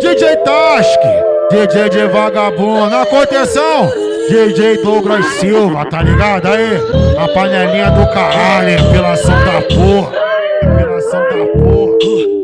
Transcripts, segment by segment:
DJ Task, DJ de vagabundo, na contenção, DJ Douglas Silva, tá ligado aí? A panelinha do caralho, apelação da porra, apelação da porra.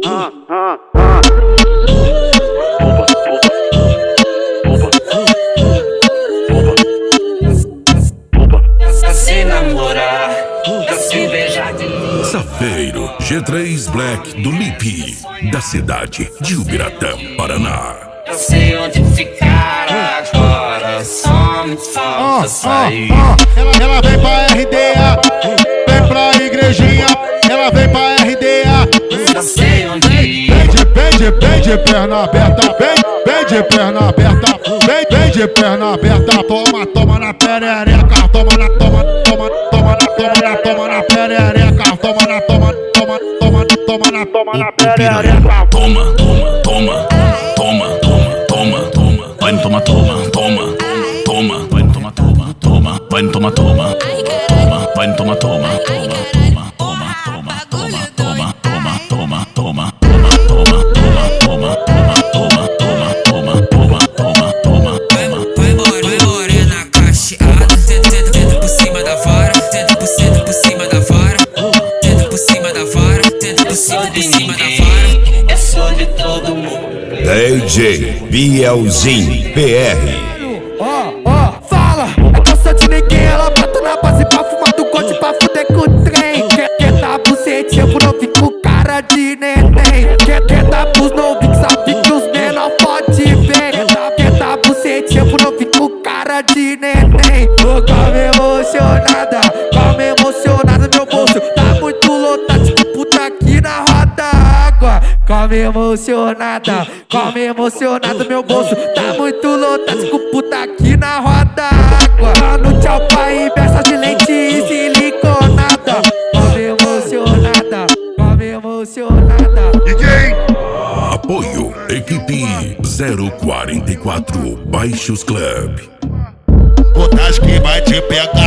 Se namorar, se beijar de novo. Safeiro G3 Black do Lipe, da cidade de Ubiratã, Paraná. Eu sei onde ficar agora, só me falta sair. Ela vem pra RDA, vem pra igrejinha, ela vem pra RDA. Eu sei onde ir. Vem de perna aberta, vem de perna aberta, vem de perna aberta. Toma na perereca, toma na perereca, toma na perereca. Toma, vai no toma, vai no toma, vai no toma, vai no toma, Vai morena cacheada, tenta por cima da vara, tenta por cima da vara, tenta por cima da vara, tenta por cima da vara. Eu sou de todo mundo. DJ Bielzinho PR. Fala, é que eu sou de ninguém. Ela bota na base pra fumar do corte pra fuder com o trem. Quer dar bucetinha pro novinho com cara de neném. Quer dar pros novinhos, sabe que os menor pode ver. Quer dar bucetinha pro novinho com cara de neném. Ô, calma emocionada, meu bolso tá muito lotado, tipo puta aqui na roda água. Calma emocionada, meu bolso tá muito lotado, tipo puta aqui na roda água. Dá no tchau pai, peça de lente e siliconada. Calma emocionada. DJ apoio, equipe 044 Baixos Club. o Task vai te pegar.